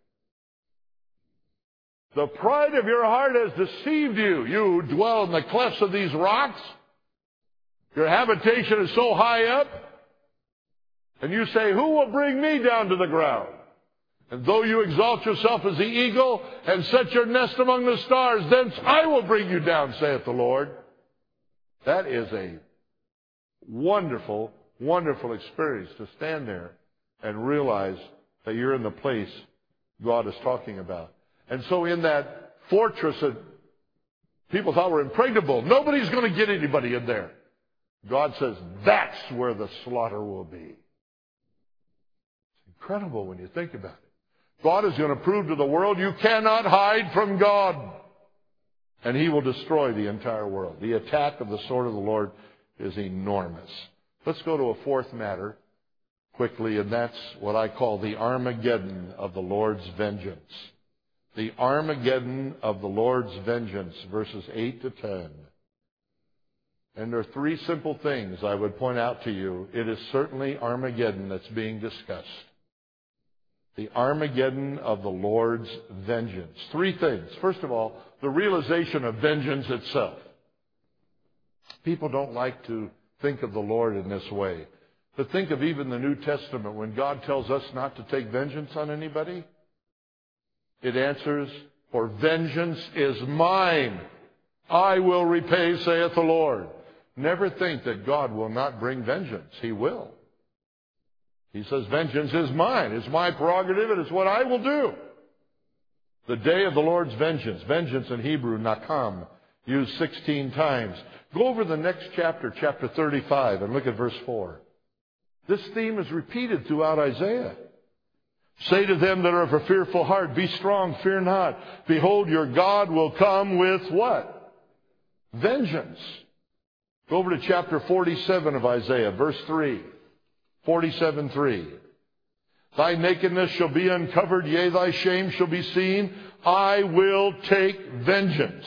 the pride of your heart has deceived you, you who dwell in the clefts of these rocks. Your habitation is so high up. And you say, who will bring me down to the ground? And though you exalt yourself as the eagle and set your nest among the stars, thence I will bring you down, saith the Lord. That is a wonderful, wonderful experience to stand there and realize that you're in the place God is talking about. And so in that fortress that people thought were impregnable. Nobody's going to get anybody in there. God says that's where the slaughter will be. It's incredible when you think about it. God is going to prove to the world you cannot hide from God. And He will destroy the entire world. The attack of the sword of the Lord is enormous. Let's go to a fourth matter quickly, and that's what I call the Armageddon of the Lord's vengeance. The Armageddon of the Lord's vengeance, verses eight to ten. And there are three simple things I would point out to you. It is certainly Armageddon that's being discussed. The Armageddon of the Lord's vengeance. Three things. First of all, the realization of vengeance itself. People don't like to think of the Lord in this way. But think of even the New Testament when God tells us not to take vengeance on anybody. It answers, for vengeance is mine. I will repay, saith the Lord. Never think that God will not bring vengeance. He will. He says, vengeance is mine. It's my prerogative. It is what I will do. The day of the Lord's vengeance. Vengeance in Hebrew, nakam, used sixteen times. Go over the next chapter, chapter thirty-five, and look at verse four. This theme is repeated throughout Isaiah. Say to them that are of a fearful heart, be strong, fear not. Behold, your God will come with what? Vengeance. Go over to chapter forty-seven of Isaiah, verse three. forty-seven three. Thy nakedness shall be uncovered, yea, thy shame shall be seen. I will take vengeance.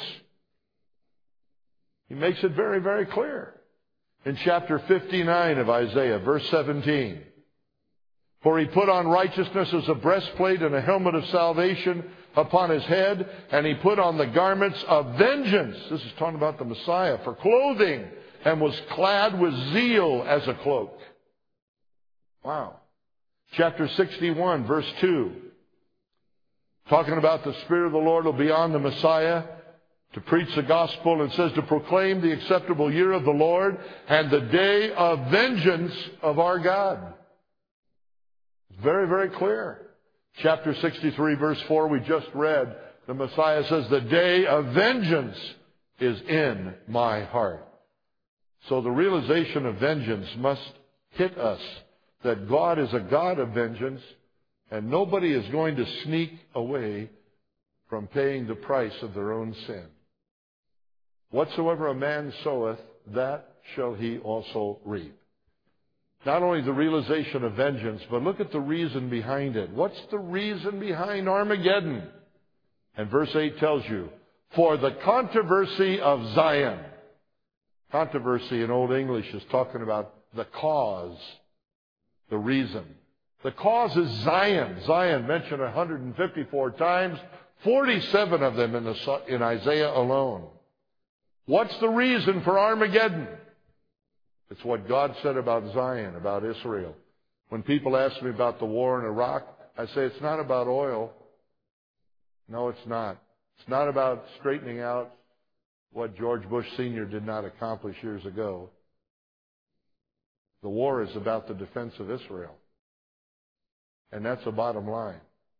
He makes it very, very clear. In chapter fifty-nine of Isaiah, verse seventeen. For he put on righteousness as a breastplate and a helmet of salvation upon his head, and he put on the garments of vengeance. This is talking about the Messiah, for clothing, and was clad with zeal as a cloak. Wow. Chapter sixty-one, verse two. Talking about the Spirit of the Lord will be on the Messiah to preach the gospel, and says to proclaim the acceptable year of the Lord and the day of vengeance of our God. It's very, very clear. Chapter sixty-three, verse four, we just read, the Messiah says, the day of vengeance is in my heart. So the realization of vengeance must hit us, that God is a God of vengeance, and nobody is going to sneak away from paying the price of their own sin. Whatsoever a man soweth, that shall he also reap. Not only the realization of vengeance, but look at the reason behind it. What's the reason behind Armageddon? And verse eight tells you, for the controversy of Zion. Controversy in Old English is talking about the cause, the reason. The cause is Zion. Zion mentioned one hundred fifty-four times, forty-seven of them in, the, in Isaiah alone. What's the reason for Armageddon? It's what God said about Zion, about Israel. When people ask me about the war in Iraq, I say it's not about oil. No, it's not. It's not about straightening out what George Bush Senior did not accomplish years ago. The war is about the defense of Israel. And that's the bottom line.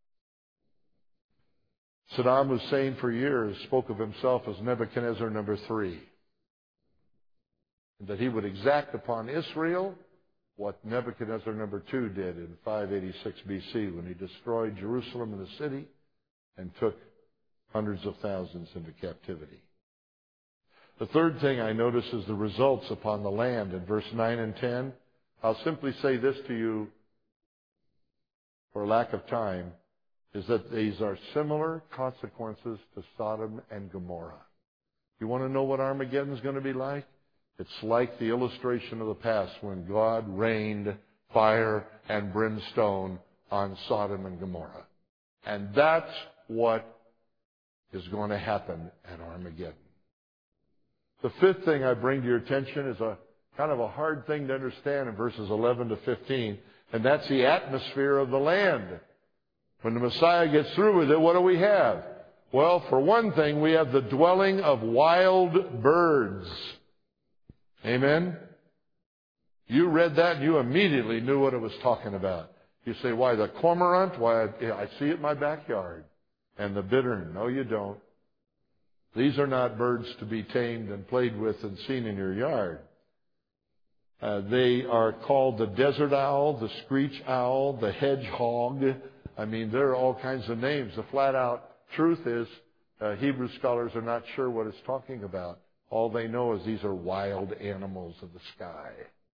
Saddam Hussein for years spoke of himself as Nebuchadnezzar number three. And that he would exact upon Israel what Nebuchadnezzar number two did in five eighty-six B C when he destroyed Jerusalem and the city and took hundreds of thousands into captivity. The third thing I notice is the results upon the land in verse nine and ten. I'll simply say this to you for lack of time, is that these are similar consequences to Sodom and Gomorrah. You want to know what Armageddon is going to be like? It's like the illustration of the past when God rained fire and brimstone on Sodom and Gomorrah. And that's what is going to happen at Armageddon. The fifth thing I bring to your attention is a kind of a hard thing to understand in verses eleven to fifteen, and that's the atmosphere of the land. When the Messiah gets through with it, what do we have? Well, for one thing, we have the dwelling of wild birds. Amen? You read that and you immediately knew what it was talking about. You say, why, the cormorant? Why, I see it in my backyard. And the bittern. No, you don't. These are not birds to be tamed and played with and seen in your yard. Uh, they are called the desert owl, the screech owl, the hedgehog. I mean, there are all kinds of names. The flat-out truth is uh, Hebrew scholars are not sure what it's talking about. All they know is these are wild animals of the sky.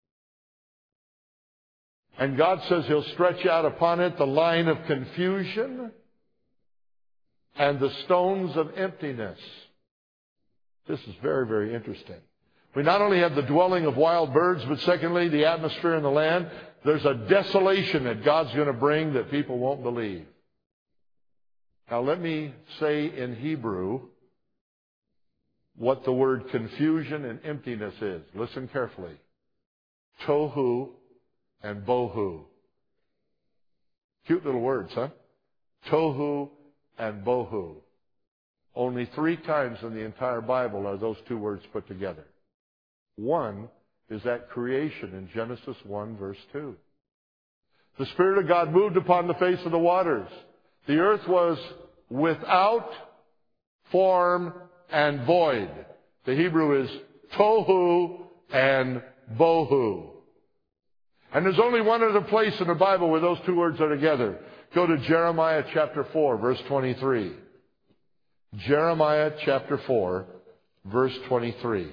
And God says He'll stretch out upon it the line of confusion and the stones of emptiness. This is very, very interesting. We not only have the dwelling of wild birds, but secondly, the atmosphere in the land. There's a desolation that God's going to bring that people won't believe. Now let me say in Hebrew what the word confusion and emptiness is. Listen carefully. Tohu and bohu. Cute little words, huh? Tohu and bohu. Only three times in the entire Bible are those two words put together. One is at creation in Genesis one, verse two. The Spirit of God moved upon the face of the waters. The earth was without form and void. The Hebrew is tohu and bohu. And there's only one other place in the Bible where those two words are together. Go to Jeremiah chapter four, verse twenty-three. Jeremiah chapter four, verse twenty-three.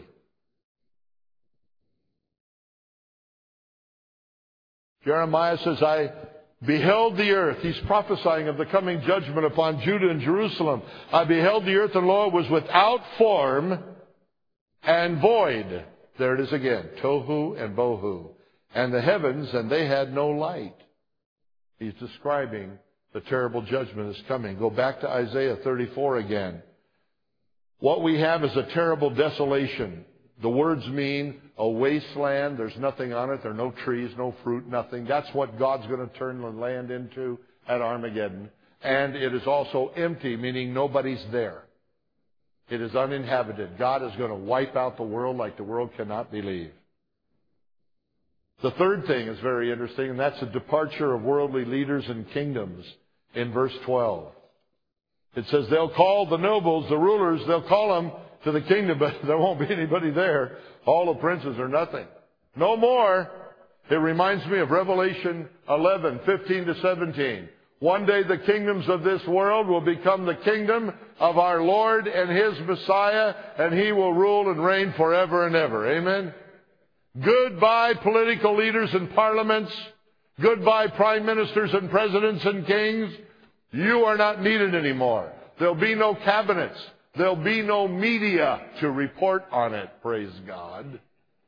Jeremiah says, I beheld the earth. He's prophesying of the coming judgment upon Judah and Jerusalem. I beheld the earth, and lo, it was without form and void. There it is again. Tohu and bohu. And the heavens, and they had no light. He's describing the terrible judgment that's coming. Go back to Isaiah thirty-four again. What we have is a terrible desolation. The words mean a wasteland. There's nothing on it. There are no trees, no fruit, nothing. That's what God's going to turn the land into at Armageddon. And it is also empty, meaning nobody's there. It is uninhabited. God is going to wipe out the world like the world cannot believe. The third thing is very interesting, and that's the departure of worldly leaders and kingdoms in verse twelve. It says they'll call the nobles, the rulers, they'll call them to the kingdom, but there won't be anybody there. All the princes are nothing. No more. It reminds me of Revelation eleven, fifteen to seventeen. One day the kingdoms of this world will become the kingdom of our Lord and His Messiah, and He will rule and reign forever and ever. Amen? Goodbye political leaders and parliaments. Goodbye prime ministers and presidents and kings. You are not needed anymore. There'll be no cabinets. There'll be no media to report on it. Praise God.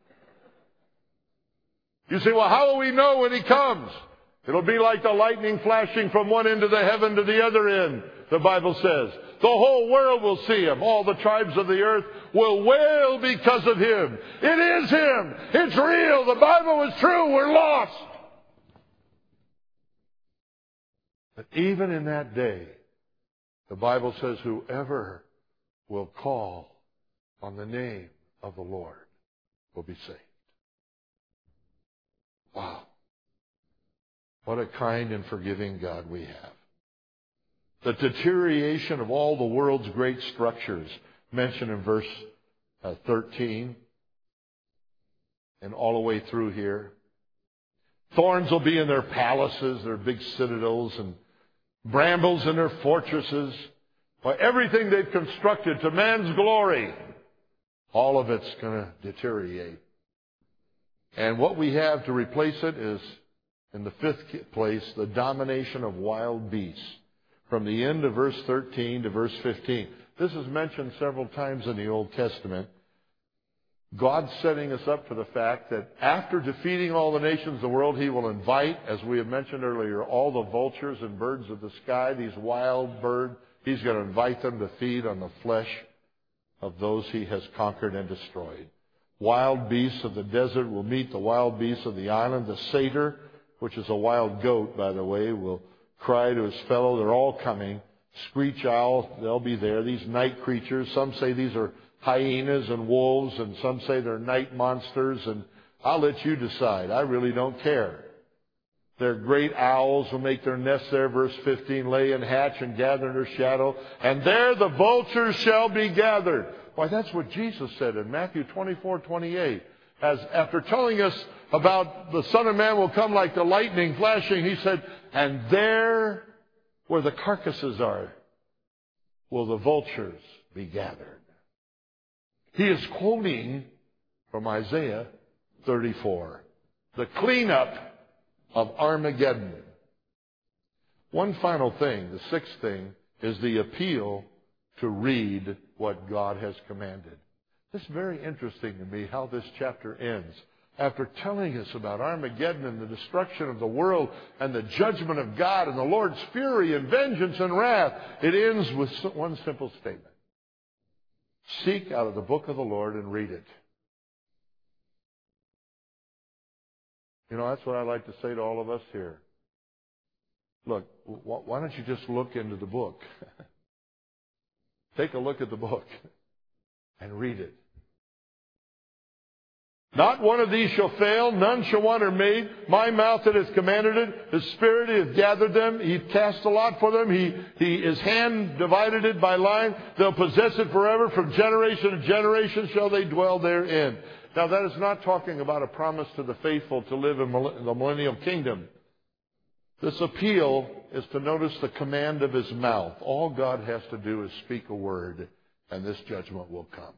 You say, well, how will we know when He comes? It'll be like the lightning flashing from one end of the heaven to the other end, the Bible says. The whole world will see Him. All the tribes of the earth will wail because of Him. It is Him. It's real. The Bible is true. We're lost. But even in that day, the Bible says whoever will call on the name of the Lord will be saved. Wow. What a kind and forgiving God we have. The deterioration of all the world's great structures mentioned in verse uh, thirteen and all the way through here. Thorns will be in their palaces, their big citadels, and brambles in their fortresses. By everything they've constructed to man's glory, all of it's going to deteriorate. And what we have to replace it is, in the fifth place, the domination of wild beasts. From the end of verse thirteen to verse fifteen. This is mentioned several times in the Old Testament. God's setting us up for the fact that after defeating all the nations of the world, He will invite, as we have mentioned earlier, all the vultures and birds of the sky, these wild birds. He's going to invite them to feed on the flesh of those He has conquered and destroyed. Wild beasts of the desert will meet the wild beasts of the island. The satyr, which is a wild goat, by the way, will cry to his fellow. They're all coming. Screech owl, they'll be there. These night creatures, some say these are hyenas and wolves, and some say they're night monsters, and I'll let you decide. I really don't care. Their great owls will make their nests there, verse fifteen, lay and hatch and gather in their shadow. And there the vultures shall be gathered. Why, that's what Jesus said in Matthew twenty-four twenty-eight. As after telling us about the Son of Man will come like the lightning flashing, he said, and there where the carcasses are will the vultures be gathered. He is quoting from Isaiah thirty-four, the cleanup of Armageddon. One final thing, the sixth thing, is the appeal to read what God has commanded. It's very interesting to me how this chapter ends. After telling us about Armageddon and the destruction of the world and the judgment of God and the Lord's fury and vengeance and wrath, it ends with one simple statement. Seek out of the book of the Lord and read it. You know, that's what I like to say to all of us here. Look, why don't you just look into the book? Take a look at the book and read it. Not one of these shall fail, none shall wander made. My mouth that has commanded it, His Spirit has gathered them. He cast a lot for them. He, he, His hand divided it by line. They'll possess it forever. From generation to generation shall they dwell therein. Now, that is not talking about a promise to the faithful to live in the millennial kingdom. This appeal is to notice the command of His mouth. All God has to do is speak a word, and this judgment will come.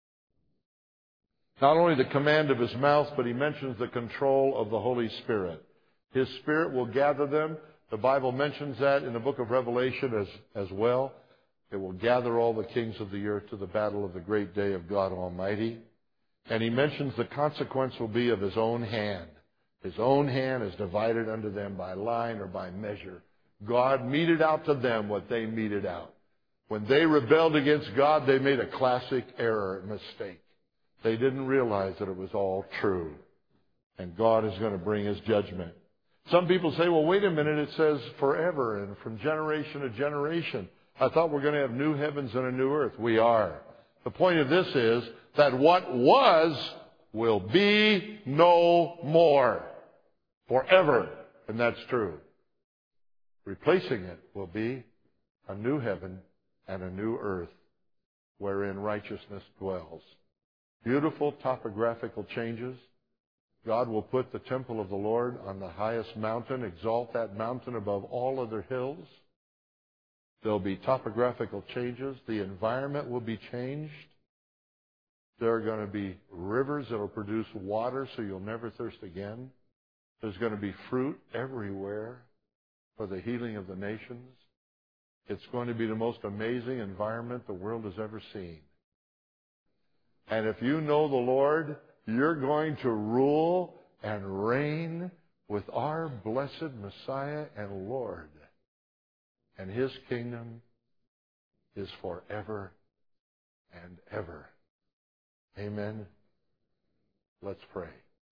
Not only the command of His mouth, but He mentions the control of the Holy Spirit. His Spirit will gather them. The Bible mentions that in the book of Revelation as, as well. It will gather all the kings of the earth to the battle of the great day of God Almighty. And He mentions the consequence will be of His own hand. His own hand is divided unto them by line or by measure. God meted out to them what they meted out. When they rebelled against God, they made a classic error and mistake. They didn't realize that it was all true. And God is going to bring His judgment. Some people say, well, wait a minute, it says forever and from generation to generation. I thought we're going to have new heavens and a new earth. We are. The point of this is that what was will be no more. Forever. And that's true. Replacing it will be a new heaven and a new earth wherein righteousness dwells. Beautiful topographical changes. God will put the temple of the Lord on the highest mountain, exalt that mountain above all other hills. There'll be topographical changes. The environment will be changed. There are going to be rivers that will produce water so you'll never thirst again. There's going to be fruit everywhere for the healing of the nations. It's going to be the most amazing environment the world has ever seen. And if you know the Lord, you're going to rule and reign with our blessed Messiah and Lord. And His kingdom is forever and ever. Amen. Let's pray.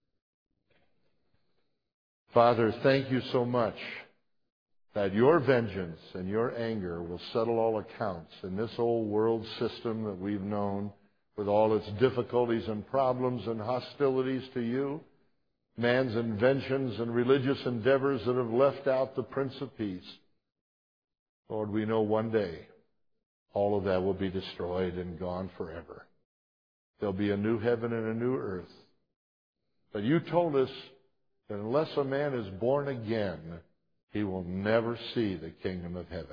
Father, thank You so much that Your vengeance and Your anger will settle all accounts in this old world system that we've known, with all its difficulties and problems and hostilities to You, man's inventions and religious endeavors that have left out the Prince of Peace. Lord, we know one day all of that will be destroyed and gone forever. There'll be a new heaven and a new earth. But You told us that unless a man is born again, he will never see the kingdom of heaven.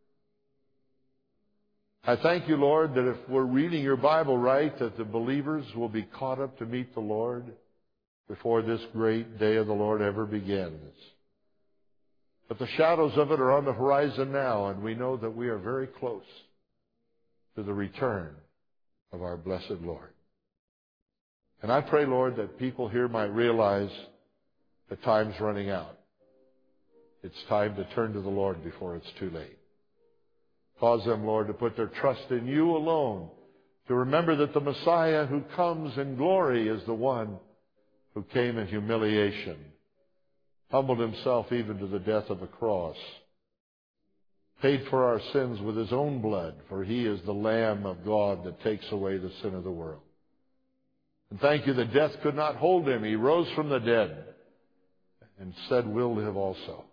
I thank You, Lord, that if we're reading Your Bible right, that the believers will be caught up to meet the Lord before this great day of the Lord ever begins. But the shadows of it are on the horizon now, and we know that we are very close to the return of our blessed Lord. And I pray, Lord, that people here might realize the time's running out. It's time to turn to the Lord before it's too late. Cause them, Lord, to put their trust in You alone, to remember that the Messiah who comes in glory is the one who came in humiliation, humbled Himself even to the death of a cross, paid for our sins with His own blood, for He is the Lamb of God that takes away the sin of the world. And thank You that death could not hold Him. He rose from the dead. and said we'll live also.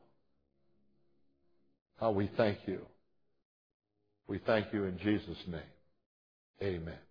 How we thank you. We thank you in Jesus' name. Amen.